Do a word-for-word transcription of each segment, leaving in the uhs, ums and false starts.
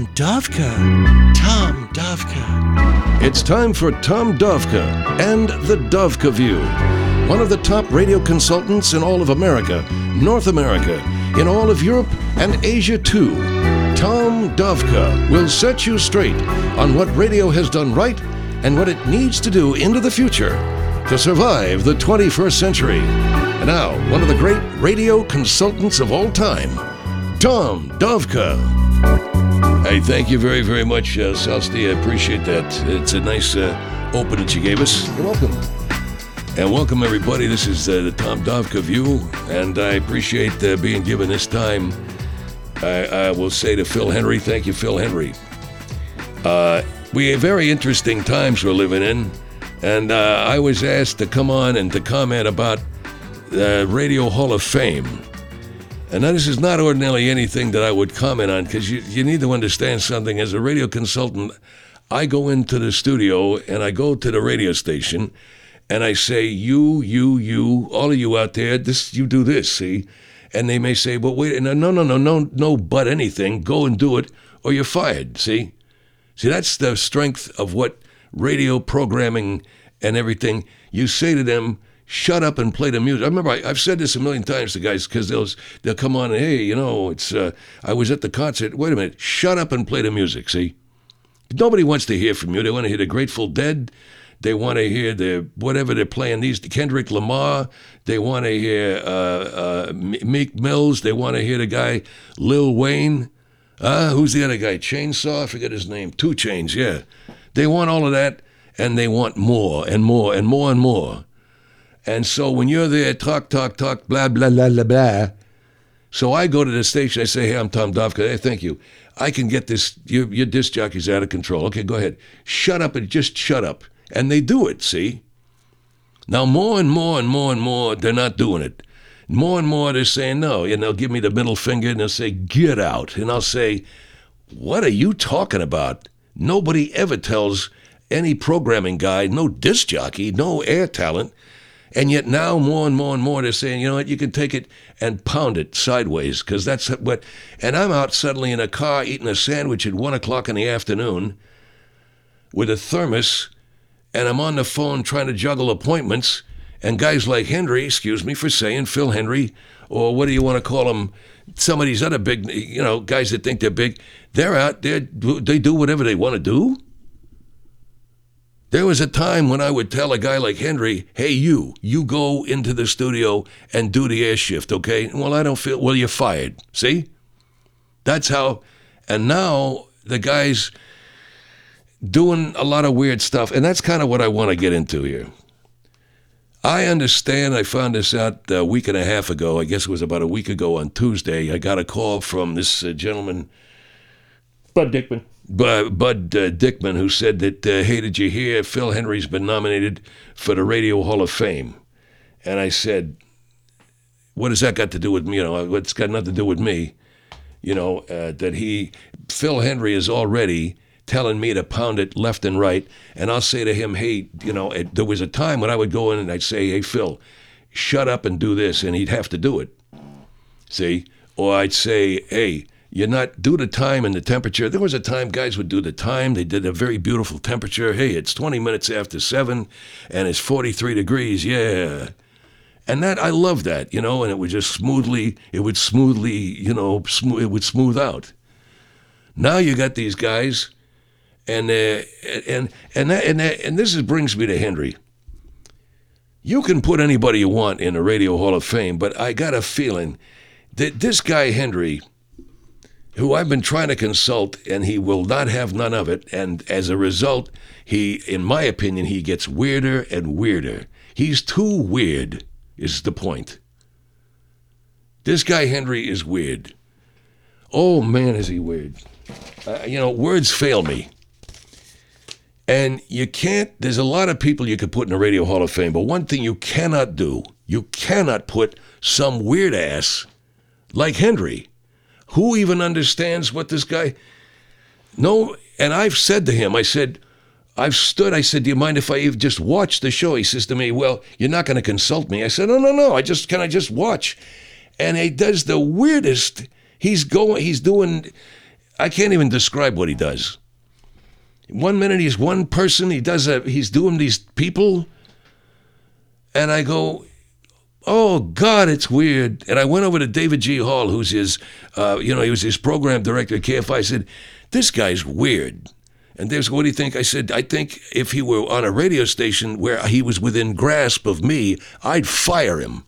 Tom Dovka. Tom Dovka. It's time for Tom Dovka and the Dovka View. One of the top radio consultants in all of America, North America, in all of Europe and Asia too. Tom Dovka will set you straight on what radio has done right and what it needs to do into the future to survive the twenty-first century. And now, one of the great radio consultants of all time, Tom Dovka. Hey, thank you very, very much, uh, Salsti. I appreciate that. It's a nice uh, open that you gave us. You're welcome. And welcome, everybody. This is uh, the Tom Dovka View, and I appreciate uh, being given this time. I, I will say to Phil Henry, thank you, Phil Henry. Uh, we have very interesting times we're living in, and uh, I was asked to come on and to comment about the Radio Hall of Fame. And now this is not ordinarily anything that I would comment on, because you, you need to understand something. As a radio consultant, I go into the studio and I go to the radio station and I say, you, you, you, all of you out there, this, you do this, see? And they may say, well, wait, no, no, no, no, no, no, but anything, go and do it, or you're fired, see? See, that's the strength of what radio programming and everything, you say to them, shut up and play the music. I remember I, I've said this a million times to guys, because they'll, they'll come on and, hey, you know, it's uh, I was at the concert. Wait a minute, shut up and play the music, see? Nobody wants to hear from you. They want to hear the Grateful Dead. They want to hear the whatever they're playing. These Kendrick Lamar. They want to hear uh, uh, Meek Mills. They want to hear the guy Lil Wayne. Uh, who's the other guy? Chainsaw? I forget his name. Two Chains, yeah. They want all of that, and they want more and more and more and more. And so when you're there, talk, talk, talk, blah, blah, blah, blah, blah. So I go to the station. I say, hey, I'm Tom Dovka. Hey, thank you. I can get this. Your, your disc jockey's out of control. Okay, go ahead. Shut up and just shut up. And they do it, see? Now, more and more and more and more, they're not doing it. More and more, they're saying no. And they'll give me the middle finger, and they'll say, get out. And I'll say, what are you talking about? Nobody ever tells any programming guy, no disc jockey, no air talent. And yet now, more and more and more, they're saying, you know what, you can take it and pound it sideways, because that's what... And I'm out suddenly in a car eating a sandwich at one o'clock in the afternoon with a thermos, and I'm on the phone trying to juggle appointments, and guys like Henry, excuse me for saying, Phil Henry, or what do you want to call them, some of these other big, you know, guys that think they're big, they're out there, they do whatever they want to do. There was a time when I would tell a guy like Henry, hey, you, you go into the studio and do the air shift, okay? Well, I don't feel, well, you're fired, see? That's how, and now the guy's doing a lot of weird stuff, and that's kind of what I want to get into here. I understand, I found this out a week and a half ago, I guess it was about a week ago on Tuesday, I got a call from this uh, gentleman, Bud Dickman. Bud, Bud uh, Dickman, who said that, uh, hey, did you hear Phil Henry's been nominated for the Radio Hall of Fame? And I said, what has that got to do with me? You know, it's got nothing to do with me. You know, uh, that he, Phil Henry is already telling me to pound it left and right. And I'll say to him, hey, you know, it, there was a time when I would go in and I'd say, hey, Phil, shut up and do this. And he'd have to do it. See? Or I'd say, hey, you're not, do the time and the temperature. There was a time guys would do the time. They did a very beautiful temperature. Hey, it's twenty minutes after seven and it's forty-three degrees. Yeah. And that, I love that, you know, and it would just smoothly, it would smoothly, you know, sm- it would smooth out. Now you got these guys and, uh, and, and, that, and, that, and this is, brings me to Henry. You can put anybody you want in the Radio Hall of Fame, but I got a feeling that this guy, Henry, who I've been trying to consult, and he will not have none of it. And as a result, he, in my opinion, he gets weirder and weirder. He's too weird, is the point. This guy, Henry, is weird. Oh, man, is he weird. Uh, you know, words fail me. And you can't, there's a lot of people you could put in the Radio Hall of Fame, but one thing you cannot do, you cannot put some weird ass like Henry. Who even understands what this guy... No, and I've said to him, I said, I've stood, I said, do you mind if I even just watch the show? He says to me, well, you're not going to consult me. I said, no, no, no, I just, can I just watch? And he does the weirdest, he's going, he's doing, I can't even describe what he does. One minute he's one person, he does a, he's doing these people, and I go, oh God, it's weird. And I went over to David G. Hall, who's his, uh, you know, he was his program director at K F I. I said, this guy's weird. And Dave said, what do you think? I said, I think if he were on a radio station where he was within grasp of me, I'd fire him.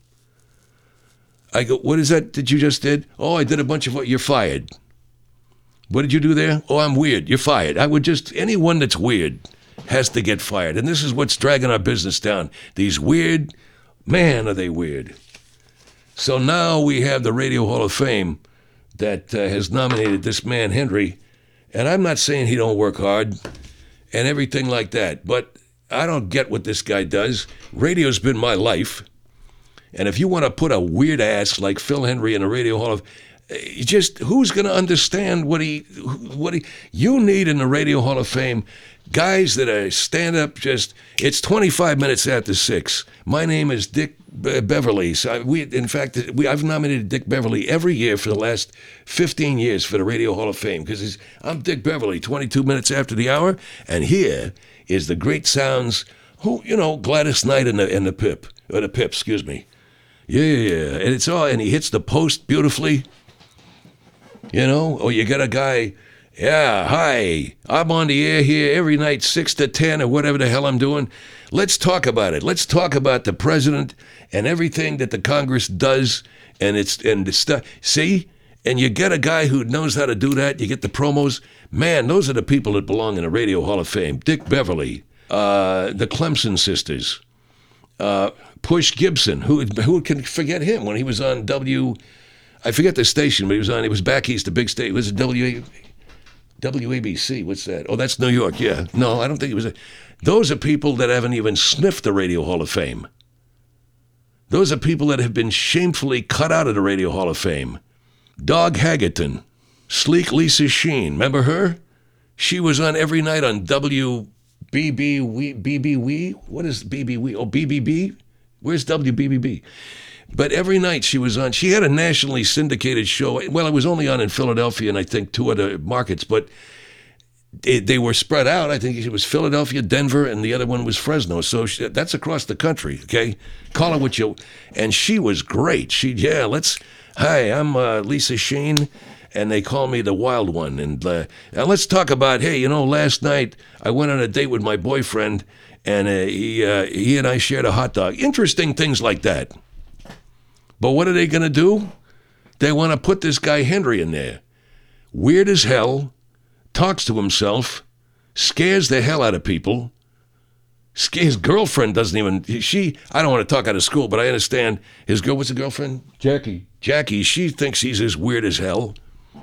I go, what is that that you just did? Oh, I did a bunch of what, you're fired. What did you do there? Oh, I'm weird. You're fired. I would just, anyone that's weird has to get fired. And this is what's dragging our business down. These weird, man, are they weird. So now we have the Radio Hall of Fame that uh, has nominated this man, Henry. And I'm not saying he don't work hard and everything like that, but I don't get what this guy does. Radio's been my life. And if you want to put a weird ass like Phil Henry in a Radio Hall of just who's going to understand what he, what he, you need in the Radio Hall of Fame, guys that are stand up just, it's twenty-five minutes after six. My name is Dick Be- Beverly. So we, in fact, we, I've nominated Dick Beverly every year for the last fifteen years for the Radio Hall of Fame because I'm Dick Beverly, twenty-two minutes after the hour, and here is the great sounds, who, you know, Gladys Knight and the, and the Pip, or the Pip, excuse me. Yeah, yeah, yeah. And it's all, and he hits the post beautifully. You know, or you got a guy, yeah, hi, I'm on the air here every night, six to ten or whatever the hell I'm doing. Let's talk about it. Let's talk about the president and everything that the Congress does and it's and the stuff. See? And you get a guy who knows how to do that. You get the promos. Man, those are the people that belong in the Radio Hall of Fame. Dick Beverly, uh, the Clemson sisters, uh, Push Gibson, who who can forget him when he was on W... I forget the station, but he was on, it was back east, the big state. Was it W A B C? What's that? Oh, that's New York, yeah. No, I don't think it was. A, those are people that haven't even sniffed the Radio Hall of Fame. Those are people that have been shamefully cut out of the Radio Hall of Fame. Dog Haggerton, Sleek Lisa Sheen, remember her? She was on every night on W B B W. What is B B W? Oh, B B B? Where's W B B B? But every night she was on, she had a nationally syndicated show. Well, it was only on in Philadelphia and I think two other markets, but it, they were spread out. I think it was Philadelphia, Denver, and the other one was Fresno. So she, that's across the country, okay? Call it what you, and she was great. She, yeah, let's, hi, I'm uh, Lisa Sheen, and they call me the Wild One. And, uh, and let's talk about, hey, you know, last night I went on a date with my boyfriend, and uh, he, uh, he and I shared a hot dog. Interesting things like that. But what are they going to do? They want to put this guy Henry in there. Weird as hell, talks to himself, scares the hell out of people. His girlfriend doesn't even, she, I don't want to talk out of school, but I understand his girl, what's the girlfriend? Jackie. Jackie, she thinks he's as weird as hell.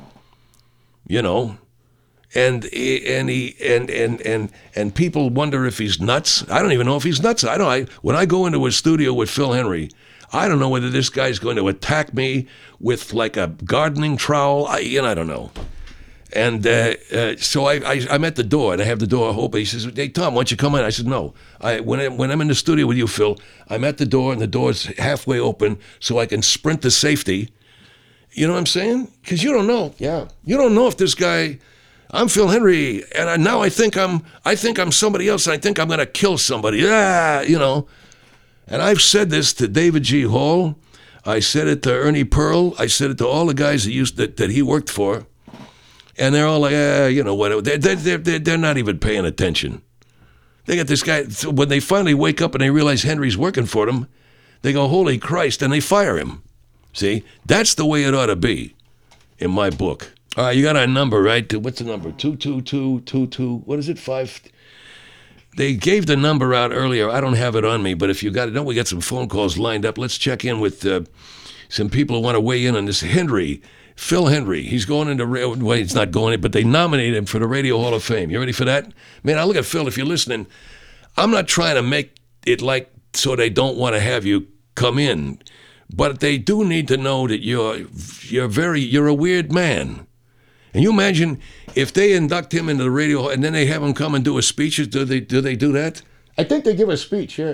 You know, and and he and and and and people wonder if he's nuts. I don't even know if he's nuts. I don't. I, when I go into a studio with Phil Henry, I don't know whether this guy's going to attack me with like a gardening trowel. I, you know, I don't know. And uh, uh, so I, I, I'm at the door, and I have the door open. He says, hey, Tom, why don't you come in? I said, no. I, when, I, when I'm in the studio with you, Phil, I'm at the door, and the door's halfway open so I can sprint to safety. You know what I'm saying? Because you don't know. Yeah. You don't know if this guy... I'm Phil Henry, and I, now I think I'm I think I'm somebody else, and I think I'm going to kill somebody. Ah, you know. And I've said this to David G. Hall. I said it to Ernie Pearl. I said it to all the guys that used that, that he worked for. And they're all like, eh, you know, whatever. They're, they're, they're, they're not even paying attention. They got this guy, when they finally wake up and they realize Henry's working for them, they go, holy Christ, and they fire him. See? That's the way it ought to be in my book. All right, you got our number, right? What's the number? two two two two two. What is it? Five. They gave the number out earlier. I don't have it on me, but if you got it, don't we got some phone calls lined up? Let's check in with uh, some people who want to weigh in on this. Henry, Phil Henry. He's going into, well, he's not going in, but they nominated him for the Radio Hall of Fame. You ready for that? Man, I look at Phil, if you're listening, I'm not trying to make it like so they don't want to have you come in, but they do need to know that you're you're very, you're a weird man. And you imagine if they induct him into the Radio Hall and then they have him come and do a speech, do they do they do that? I think they give a speech, yeah.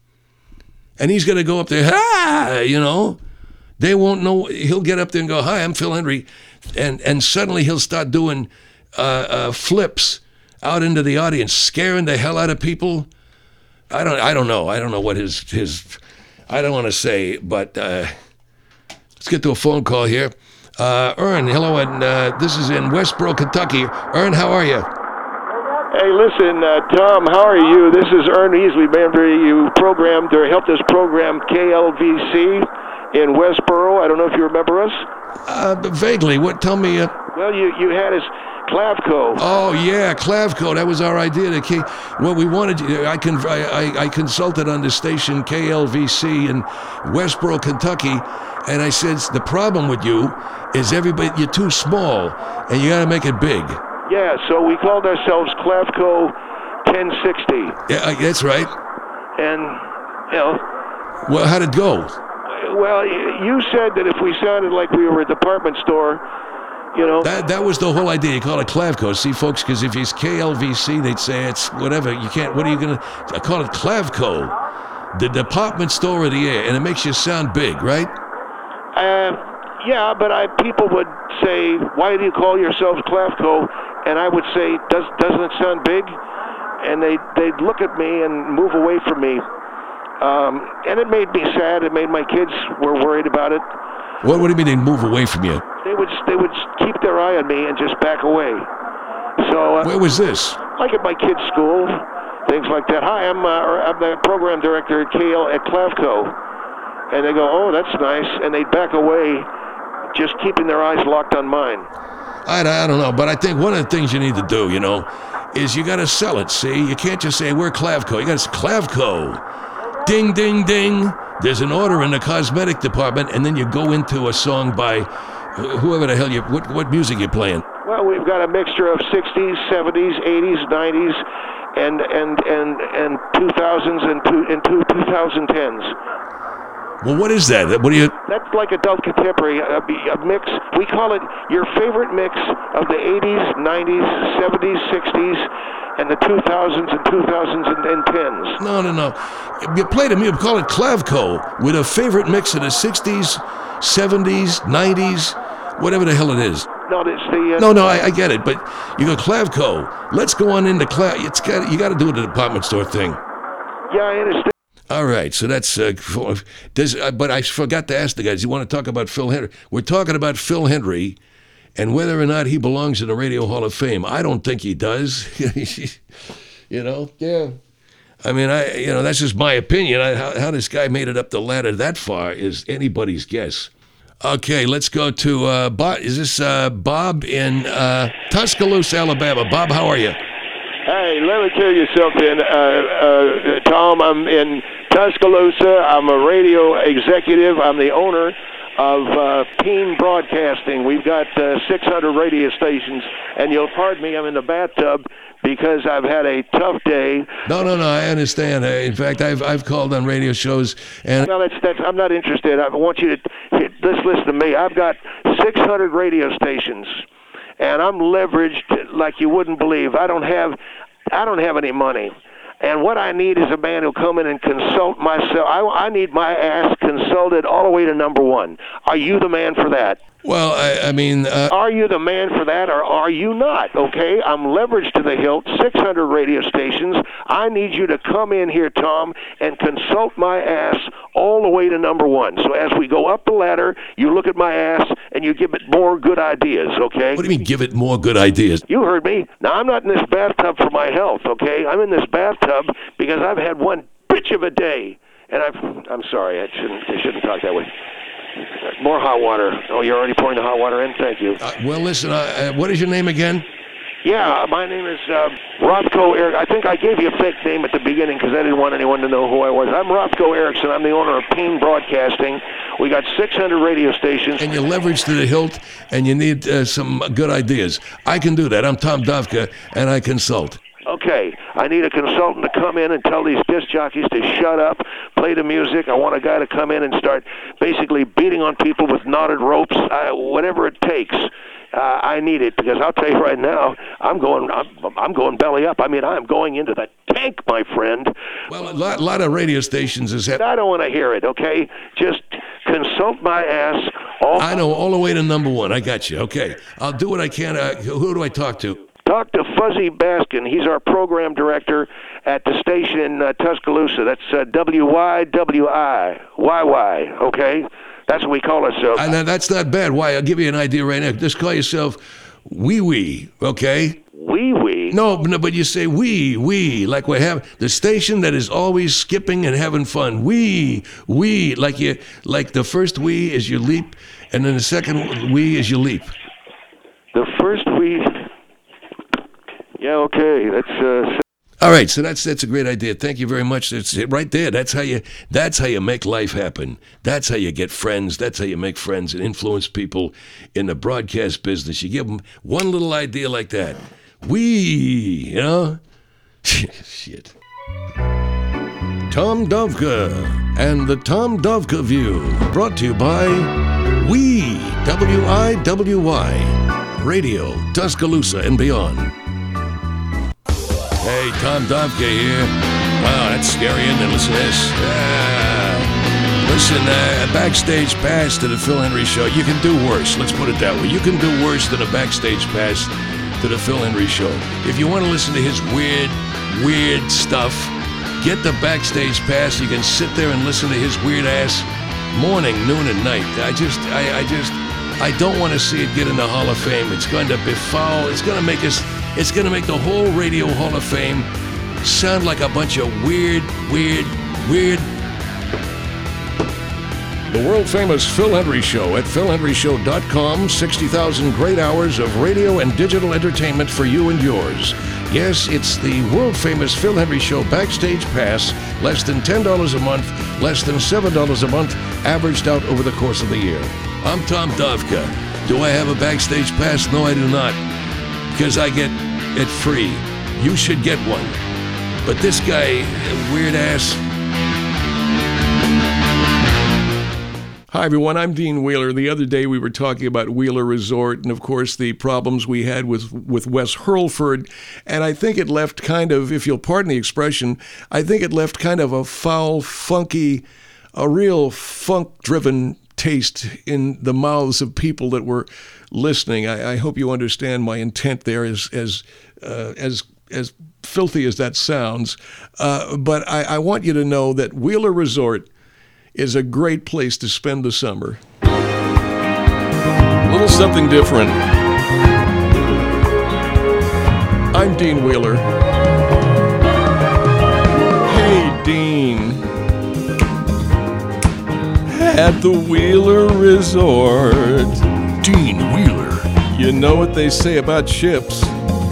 And he's going to go up there, ah, you know. They won't know. He'll get up there and go, hi, I'm Phil Henry. and and suddenly he'll start doing uh, uh, flips out into the audience, scaring the hell out of people. I don't I don't know. I don't know what his his. I don't want to say, but uh, let's get to a phone call here. Uh, Ern, hello, and uh, this is in Westboro, Kentucky. Ern, how are you? Hey, listen, uh, Tom, how are you? This is Ern Easley. Remember, you programmed or helped us program K L V C in Westboro. I don't know if you remember us. Uh, vaguely. What? Tell me. Uh, well, you, you had us Clavco. Oh yeah, Clavco. That was our idea. The K, what we wanted. I can. I, I, I consulted on the station K L V C in Westboro, Kentucky, and I said the problem with you is everybody. You're too small, and you got to make it big. Yeah, so we called ourselves Clavco ten sixty. Yeah, that's right. And, you know... Well, how'd it go? Well, you said that if we sounded like we were a department store, you know... That that was the whole idea. You call it Clavco. See, folks, because if it's K L V C, they'd say it's whatever. You can't... What are you going to... I call it Clavco. The department store of the air, and it makes you sound big, right? Uh... Yeah, but I people would say, why do you call yourselves Clavco? And I would say, Does, doesn't it sound big? And they, they'd look at me and move away from me. Um, and it made me sad. It made my kids were worried about it. What, what do you mean they move away from you? They would they would keep their eye on me and just back away. So uh, Where was this? Like at my kids' school, things like that. Hi, I'm, uh, I'm the program director at K L at Clavco. And they go, oh, that's nice. And they'd back away, just keeping their eyes locked on mine. I, I don't know, but I think one of the things you need to do, you know, is you got to sell it, see? You can't just say, we're Clavco. You got to say, Clavco. Ding, ding, ding. There's an order in the cosmetic department, and then you go into a song by whoever the hell you, what, what music you're playing. Well, we've got a mixture of sixties, seventies, eighties, nineties, and and and and two thousands and two and two two thousand tens. Well, what is that? What do you... That's like adult contemporary, a, a mix. We call it your favorite mix of the eighties, nineties, seventies, sixties, and the two thousands and two thousands tens. No, no, no. You play the music, call it Clavco, with a favorite mix of the sixties, seventies, nineties, whatever the hell it is. No, it's the... Uh, no, no, I, I get it, but you go, Clavco, let's go on into Clav... It's got, you got to do the department store thing. Yeah, I understand. All right, so that's, uh, does, uh, but I forgot to ask the guys, you want to talk about Phil Hendrie? We're talking about Phil Hendrie and whether or not he belongs in the Radio Hall of Fame. I don't think he does. You know? Yeah. I mean, I you know, that's just my opinion. I, how, how this guy made it up the ladder that far is anybody's guess. Okay, let's go to, uh, Bob. Is this uh, Bob in uh, Tuscaloosa, Alabama? Bob, how are you? Hey, let me tell you something, uh, uh, Tom. I'm in Tuscaloosa. I'm a radio executive. I'm the owner of uh, Peen Broadcasting. We've got uh, six hundred radio stations, and you'll pardon me, I'm in the bathtub because I've had a tough day. No, no, no, I understand. In fact, I've I've called on radio shows, and no, that's that's. I'm not interested. I want you to let's listen to me. I've got six hundred radio stations, and I'm leveraged like you wouldn't believe. I don't have, I don't have any money. And what I need is a man who'll come in and consult myself. I, I need my ass consulted all the way to number one. Are you the man for that? Well, I, I mean... Uh, are you the man for that, or are you not? Okay, I'm leveraged to the hilt, six hundred radio stations. I need you to come in here, Tom, and consult my ass all the way to number one. So as we go up the ladder, you look at my ass, and you give it more good ideas, okay? What do you mean, give it more good ideas? You heard me. Now, I'm not in this bathtub for my health, okay? I'm in this bathtub because I've had one bitch of a day. And I've, I'm sorry, I shouldn't, I shouldn't talk that way. More hot water. Oh, you're already pouring the hot water in? Thank you. Uh, well, listen, uh, uh, what is your name again? Yeah, my name is uh, Rothko Eric. I think I gave you a fake name at the beginning because I didn't want anyone to know who I was. I'm Rothko Erickson. I'm the owner of Peen Broadcasting. We got six hundred radio stations. And you leverage to the hilt, and you need uh, some good ideas. I can do that. I'm Tom Dovka, and I consult. Okay, I need a consultant to come in and tell these disc jockeys to shut up, play the music. I want a guy to come in and start basically beating on people with knotted ropes, uh, whatever it takes. uh, I need it because I'll tell you right now, I'm going, I'm, I'm going belly up. I mean, I'm going into the tank, my friend. Well, a lot, lot of radio stations is that. I don't want to hear it. Okay, just consult my ass. All I know, all the way to number one. I got you. Okay, I'll do what I can. Uh, who do I talk to? Talk to Fuzzy Baskin. He's our program director at the station in uh, Tuscaloosa. That's uh, W Y W I. Y Y, okay? That's what we call ourselves. And that's not bad. Why? I'll give you an idea right now. Just call yourself Wee Wee, okay? Wee Wee? No, no, but you say wee, wee, like we have the station that is always skipping and having fun. Wee, wee, like you, like the first wee is you leap, and then the second wee is you leap. The first wee... Yeah, okay. That's uh All right, so that's that's a great idea. Thank you very much. That's it right there. That's how you that's how you make life happen. That's how you get friends. That's how you make friends and influence people in the broadcast business. You give them one little idea like that. We, you know? Shit. Tom Dovka and the Tom Dovka View, brought to you by We, W I W Y, Radio, Tuscaloosa and beyond. Hey, Tom Dovka here. Wow, that's scary, isn't it? Listen to this. Ah. Listen, uh, a backstage pass to the Phil Hendrie Show. You can do worse. Let's put it that way. You can do worse than a backstage pass to the Phil Hendrie Show. If you want to listen to his weird, weird stuff, get the backstage pass. You can sit there and listen to his weird ass morning, noon, and night. I just, I, I just, I don't want to see it get in the Hall of Fame. It's going to befoul. It's going to make us. It's going to make the whole Radio Hall of Fame sound like a bunch of weird, weird, weird. The world-famous Phil Hendrie Show at phil hendrie show dot com. sixty thousand great hours of radio and digital entertainment for you and yours. Yes, it's the world-famous Phil Hendrie Show Backstage Pass. Less than ten dollars a month, less than seven dollars a month, averaged out over the course of the year. I'm Tom Dovka. Do I have a Backstage Pass? No, I do not. Because I get it free. You should get one. But this guy, weird ass. Hi, everyone. I'm Dean Wheeler. The other day we were talking about Wheeler Resort and, of course, the problems we had with, with Wes Hurlford. And I think it left kind of, if you'll pardon the expression, I think it left kind of a foul, funky, a real funk-driven taste in the mouths of people that were listening. I, I hope you understand my intent there, as as uh, as as filthy as that sounds. Uh, but I, I want you to know that Wheeler Resort is a great place to spend the summer. A little something different. I'm Dean Wheeler. Hey, Dean. At the Wheeler Resort. Dean Wheeler. You know what they say about ships?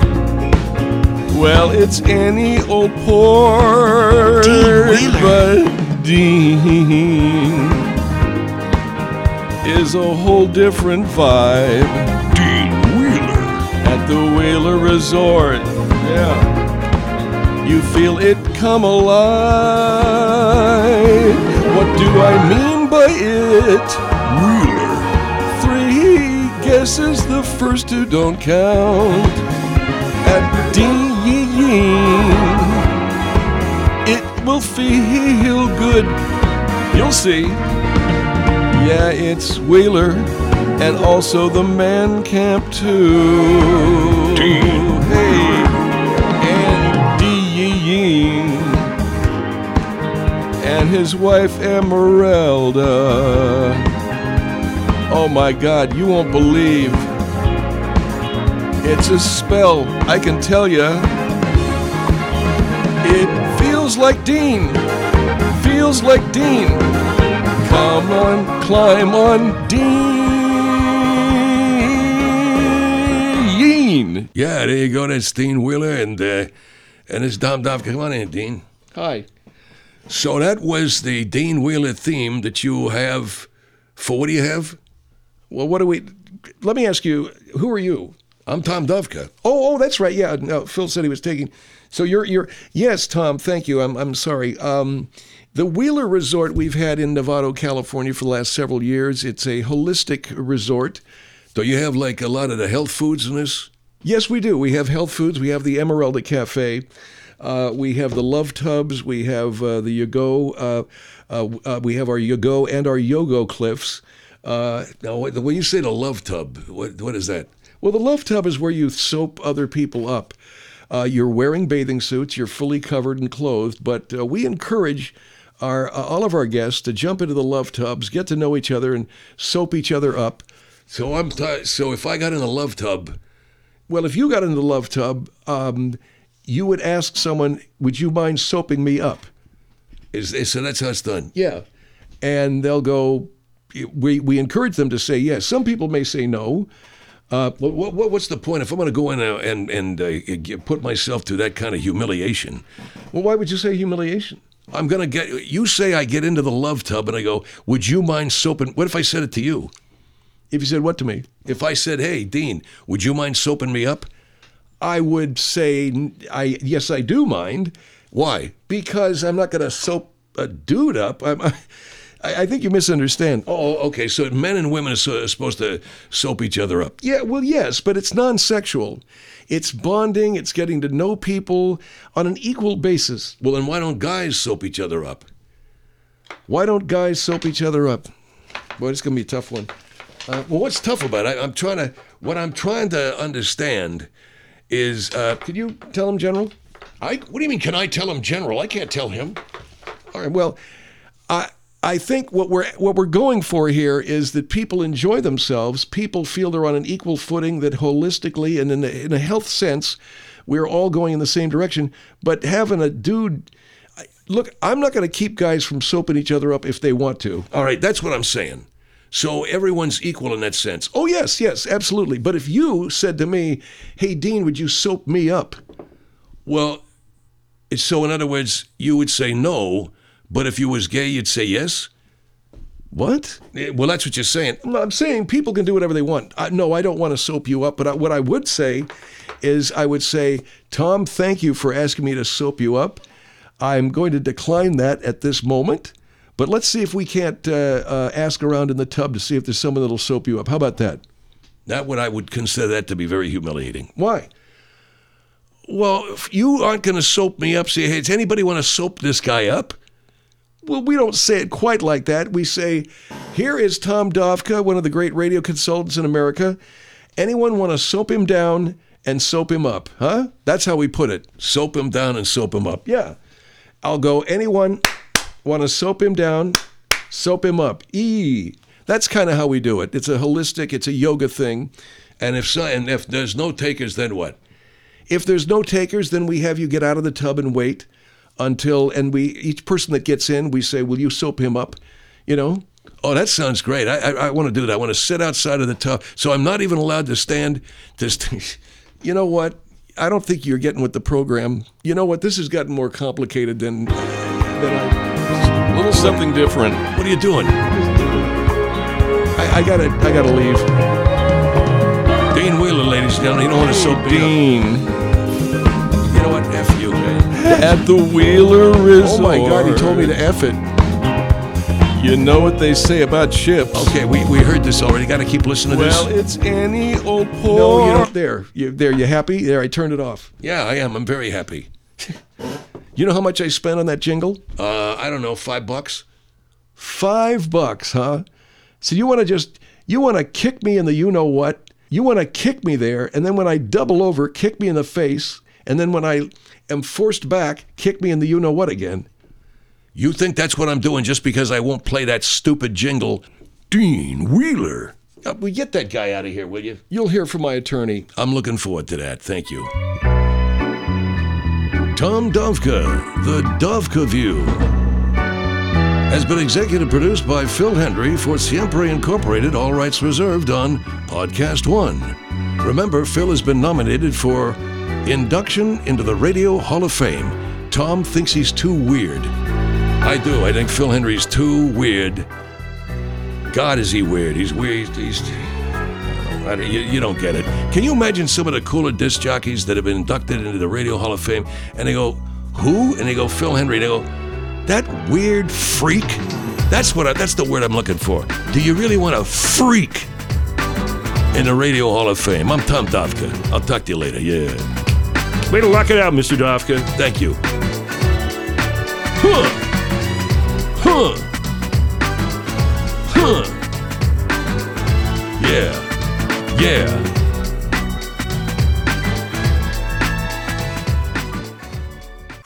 Well, it's any old port, Dean Wheeler. but Dean is a whole different vibe. Dean Wheeler. At the Wheeler Resort. Yeah. You feel it come alive. What do I mean by it? Wheeler. Three guesses, the first two don't count. At Dean, it will feel good. You'll see. Yeah, it's Wheeler and also the man camp too. Dean. Hey, and Dean and his wife Emeralda. Oh my God, you won't believe. It's a spell, I can tell ya. It feels like Dean. Feels like Dean. Come on, climb on, Dean. Yeah, there you go. That's Dean Wheeler, and uh, and it's Tom Dovka. Come on in, Dean. Hi. So that was the Dean Wheeler theme that you have. For what do you have? Well, what do we? Let me ask you. Who are you? I'm Tom Dovka. Oh, oh, that's right. Yeah, no, Phil said he was taking. So you're, you're. Yes, Tom. Thank you. I'm, I'm sorry. Um, the Wheeler Resort we've had in Novato, California, for the last several years. It's a holistic resort. So you have like a lot of the health foods in this? Yes, we do. We have health foods. We have the Emeralda Cafe. Uh, we have the Love Tubs. We have uh, the Yago. Uh, uh, uh, we have our Yago and our Yogo Cliffs. Uh, Now, when you say the Love Tub, what what is that? well, the Love Tub is where you soap other people up. Uh, you're wearing bathing suits. You're fully covered and clothed. But uh, we encourage our uh, all of our guests to jump into the Love Tubs, get to know each other, and soap each other up. So I'm t- so if I got in the Love Tub, Well, if you got in the Love Tub, um, you would ask someone, would you mind soaping me up? is, is so that's how it's done. Yeah. And they'll go, we, we encourage them to say yes. Some people may say no. Uh, what, what, what's the point if I'm going to go in uh, and and uh, put myself through that kind of humiliation? Well, why would you say humiliation? I'm going to get. You say I get into the Love Tub and I go, would you mind soaping? What if I said it to you? If you said what to me? If I said, hey, Dean, would you mind soaping me up? I would say, I yes, I do mind, Why? because I'm not going to soap a dude up. I'm, I, I think you misunderstand. Oh, okay. So men and women are so- supposed to soap each other up. Yeah, well, yes, but it's non-sexual. It's bonding. It's getting to know people on an equal basis. Well, then why don't guys soap each other up? Why don't guys soap each other up? Boy, it's going to be a tough one. Uh, well, what's tough about it? I, I'm trying to. What I'm trying to understand is. Uh, Could you tell him, General? I. What do you mean? Can I tell him, General? I can't tell him. All right. Well, I I think what we're what we're going for here is that people enjoy themselves. People feel they're on an equal footing. That holistically and in a, in a health sense, we're all going in the same direction. But having a dude, I- look, I'm not going to keep guys from soaping each other up if they want to. All right, that's what I'm saying. So everyone's equal in that sense. Oh yes, yes, absolutely. But if you said to me, "Hey, Dean, would you soap me up?" Well, it's- so in other words, you would say no, but if you was gay, you'd say yes. What? Eh, Well, that's what you're saying. No, I'm saying people can do whatever they want. I, no, I don't want to soap you up, but I, what I would say is I would say, Tom, thank you for asking me to soap you up. I'm going to decline that at this moment, but let's see if we can't uh, uh, ask around in the tub to see if there's someone that'll soap you up. How about that? That would I would consider that to be very humiliating. Why? Well, if you aren't going to soap me up, say, hey, does anybody want to soap this guy up? Well, we don't say it quite like that. We say, here is Tom Dovka, one of the great radio consultants in America. Anyone want to soap him down and soap him up? Huh? That's how we put it. Soap him down and soap him up. Yeah. I'll go, anyone want to soap him down, soap him up. E. That's kind of how we do it. It's a holistic, it's a yoga thing. And if so, and if there's no takers, then what? If there's no takers, then we have you get out of the tub and wait until, and we, each person that gets in, we say, will you soap him up? You know? Oh, that sounds great. I I, I want to do that. I want to sit outside of the tub. So I'm not even allowed to stand. To st- You know what? I don't think you're getting with the program. You know what? This has gotten more complicated than, than I, a little something different. What are you doing? I, I gotta, I gotta leave. Dean Wheeler, ladies and gentlemen. You don't want to soap me up. Dean. You know what? F you, man. At the Wheeler Resort. Oh my God, he told me to F it. You know what they say about ships. Okay, we, we heard this already. Got to keep listening to Well, this. it's any old poor. No, you don't. There, you there. You happy? There, I turned it off. Yeah, I am. I'm very happy. You know how much I spent on that jingle? Uh, I don't know, five bucks. Five bucks, huh? So you want to just you want to kick me in the you know what? You want to kick me there, and then when I double over, kick me in the face, and then when I am forced back, kick me in the you know what again. You think that's what I'm doing just because I won't play that stupid jingle? Dean Wheeler. Uh, we get that guy out of here, will you? You'll hear from my attorney. I'm looking forward to that. Thank you. Tom Dovka, The Dovka View, has been executive produced by Phil Hendry for Siempre Incorporated, all rights reserved on Podcast One. Remember, Phil has been nominated for induction into the Radio Hall of Fame. Tom thinks he's too weird. I do. I think Phil Hendry's too weird. God, is he weird. He's weird. He's... I don't, you, you don't get it. Can you imagine some of the cooler disc jockeys that have been inducted into the Radio Hall of Fame, and they go, who? And they go, Phil Hendry. And they go, that weird freak? That's what. I, that's the word I'm looking for. Do you really want to freak in the Radio Hall of Fame. I'm Tom Dovka. I'll talk to you later. Yeah. Way to lock it out, Mister Dovka. Thank you. Huh. Huh. Huh. Yeah. Yeah.